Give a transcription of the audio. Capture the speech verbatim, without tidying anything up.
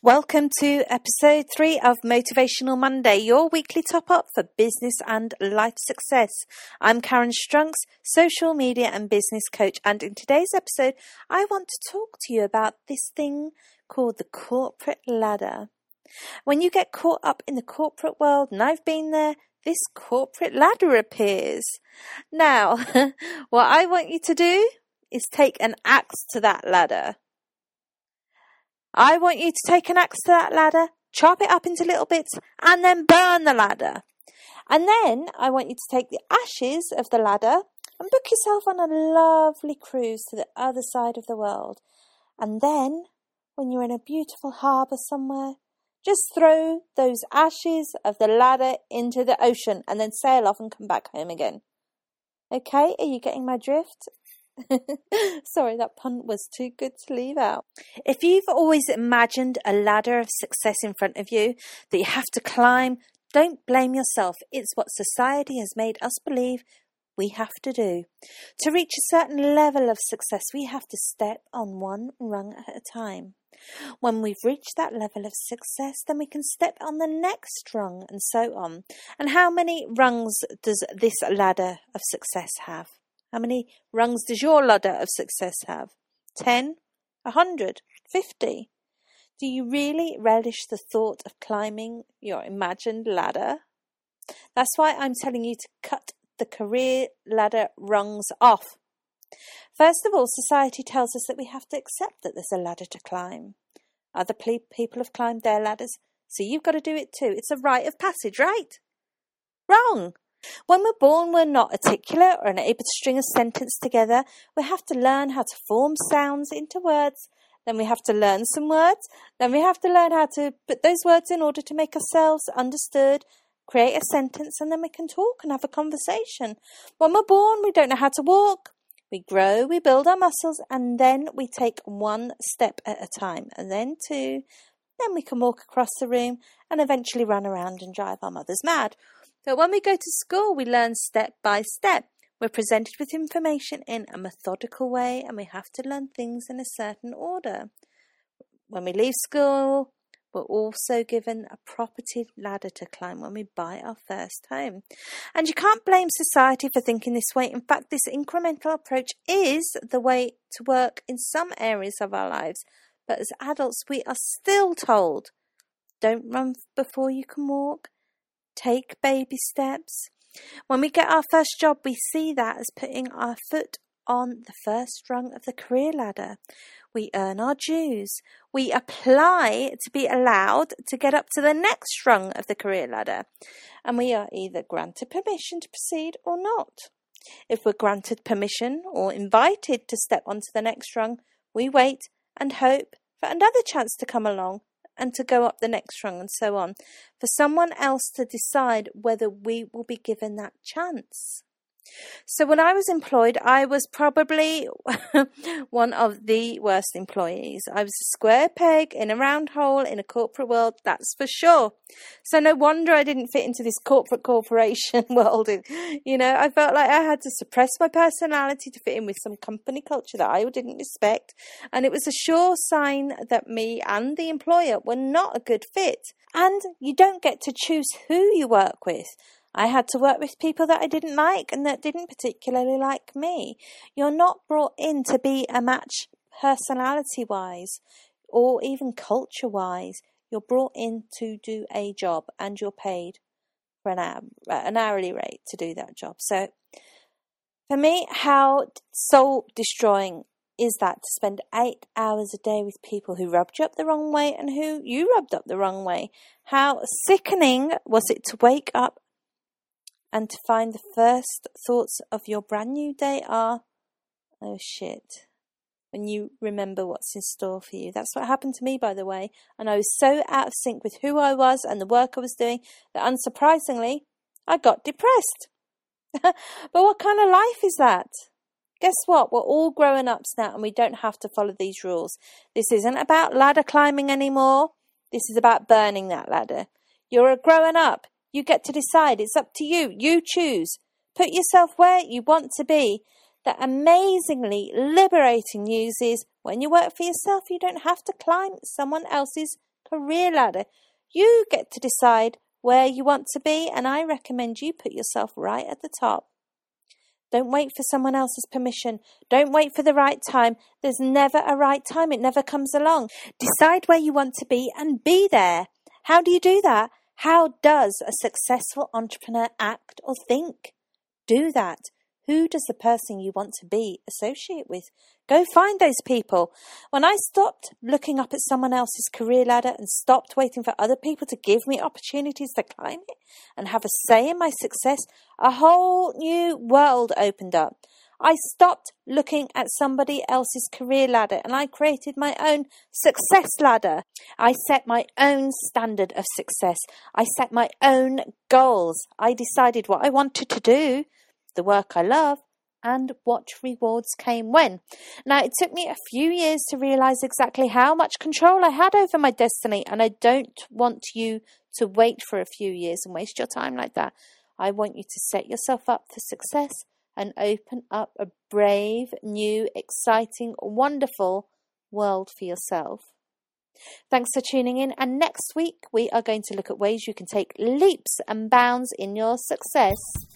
Welcome to episode three of Motivational Monday, your weekly top up for business and life success. I'm Karen Strunks, social media and business coach, and in today's episode, I want to talk to you about this thing called the corporate ladder. When you get caught up in the corporate world, and I've been there, this corporate ladder appears. Now, what I want you to do is take an axe to that ladder. I want you to take an axe to that ladder, chop it up into little bits, and then burn the ladder. And then I want you to take the ashes of the ladder and book yourself on a lovely cruise to the other side of the world. And then, when you're in a beautiful harbour somewhere, just throw those ashes of the ladder into the ocean and then sail off and come back home again. Okay, are you getting my drift? Sorry, that pun was too good to leave out. If you've always imagined a ladder of success in front of you that you have to climb, don't blame yourself. It's what society has made us believe we have to do. To reach a certain level of success, we have to step on one rung at a time. When we've reached that level of success, then we can step on the next rung and so on. And how many rungs does this ladder of success have? How many rungs does your ladder of success have? Ten? A hundred? Fifty? Do you really relish the thought of climbing your imagined ladder? That's why I'm telling you to cut the career ladder rungs off. First of all, society tells us that we have to accept that there's a ladder to climb. Other ple- people have climbed their ladders, so you've got to do it too. It's a rite of passage, right? Wrong! When we're born, we're not articulate or unable to string a sentence together. We have to learn how to form sounds into words. Then we have to learn some words. Then we have to learn how to put those words in order to make ourselves understood, create a sentence, and then we can talk and have a conversation. When we're born, we don't know how to walk. We grow, we build our muscles, and then we take one step at a time, and then two. Then we can walk across the room and eventually run around and drive our mothers mad. But when we go to school, we learn step by step. We're presented with information in a methodical way, and we have to learn things in a certain order. When we leave school, we're also given a property ladder to climb when we buy our first home. And you can't blame society for thinking this way. In fact, this incremental approach is the way to work in some areas of our lives. But as adults, we are still told, don't run before you can walk. Take baby steps. When we get our first job, we see that as putting our foot on the first rung of the career ladder. We earn our dues. We apply to be allowed to get up to the next rung of the career ladder. And we are either granted permission to proceed or not. If we're granted permission or invited to step onto the next rung, we wait and hope for another chance to come along and to go up the next rung and so on, for someone else to decide whether we will be given that chance. So when I was employed, I was probably one of the worst employees. I was a square peg in a round hole in a corporate world, that's for sure. So no wonder I didn't fit into this corporate corporation world. You know, I felt like I had to suppress my personality to fit in with some company culture that I didn't respect. And it was a sure sign that me and the employer were not a good fit. And you don't get to choose who you work with. I had to work with people that I didn't like and that didn't particularly like me. You're not brought in to be a match personality-wise or even culture-wise. You're brought in to do a job and you're paid for an, hour, an hourly rate to do that job. So for me, how soul-destroying is that to spend eight hours a day with people who rubbed you up the wrong way and who you rubbed up the wrong way? How sickening was it to wake up and to find the first thoughts of your brand new day are, oh shit, when you remember what's in store for you. That's what happened to me, by the way. And I was so out of sync with who I was and the work I was doing that unsurprisingly, I got depressed. But what kind of life is that? Guess what? We're all grown ups now and we don't have to follow these rules. This isn't about ladder climbing anymore. This is about burning that ladder. You're a grown up. You get to decide. It's up to you. You choose. Put yourself where you want to be. The amazingly liberating news is when you work for yourself, you don't have to climb someone else's career ladder. You get to decide where you want to be, and I recommend you put yourself right at the top. Don't wait for someone else's permission. Don't wait for the right time. There's never a right time. It never comes along. Decide where you want to be and be there. How do you do that? How does a successful entrepreneur act or think? Do that. Who does the person you want to be associate with? Go find those people. When I stopped looking up at someone else's career ladder and stopped waiting for other people to give me opportunities to climb it and have a say in my success, a whole new world opened up. I stopped looking at somebody else's career ladder and I created my own success ladder. I set my own standard of success. I set my own goals. I decided what I wanted to do, the work I love, and what rewards came when. Now, it took me a few years to realize exactly how much control I had over my destiny, and I don't want you to wait for a few years and waste your time like that. I want you to set yourself up for success and open up a brave, new, exciting, wonderful world for yourself. Thanks for tuning in, and next week we are going to look at ways you can take leaps and bounds in your success.